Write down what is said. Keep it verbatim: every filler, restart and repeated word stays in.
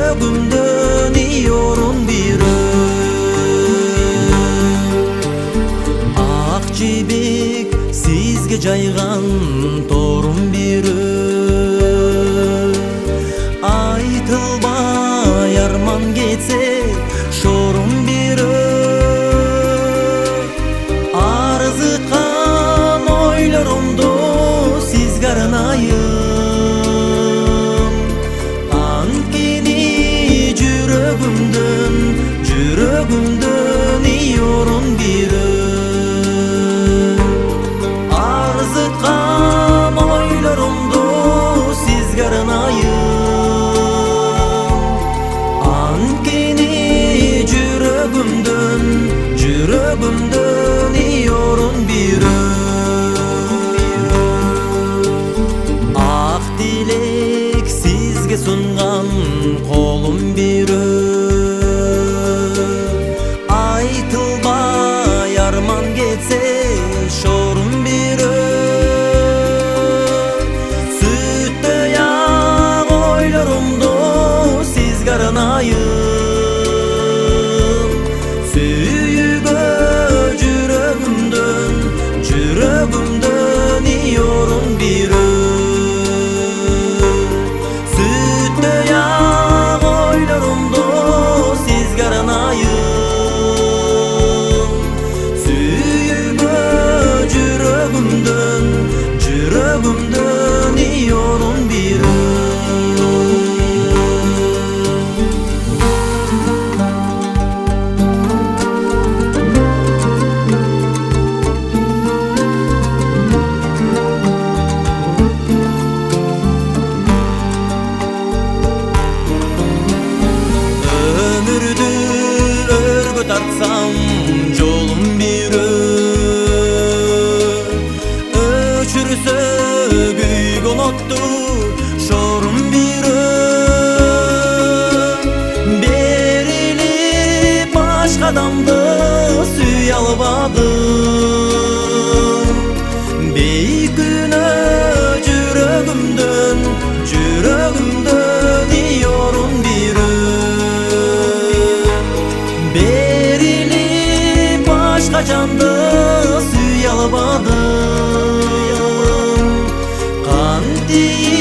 жүрөгүмдөн иyorun бирөө. Ак жибек сизге жайган торун бирөө. Айтылбай арман кетсе шорун бирөө. Арзыккан ойлорумду сизге арнайым. Анткени жүрөгүмдөн жүрөгүмдөн иyorun бирөө. Арзыккан ойлорумду сизге арнайым. Анткени жүрөгүмдөн жүрөгүмдөн иyorun бирөө. Ак тилек сизге сунган колум бирөө. Айтылбай арман кетсе шорун бирөө. Сүттөй ак ойлорумду сизге арнайым. Сүйүүгө жүрөгүмдөн жүрөгүмдөн иyorun бирөө. Сүттөй ак ойлорумду сизге арнайым. Сүйүүгө жүрөгүмдөн жүрөгүмдөн иyorun бирөө. Ömürдү өргө тартсам жолум бирөө. Өчүрсө күйгөн отту шорум бирөө. Берилип башка адамды сүйө албадым. Бейкүнөө жүрөгүмдөн жүрөгүмдөн иyorun бирөө. Берилип башка жанды сүйө албадым. Кантип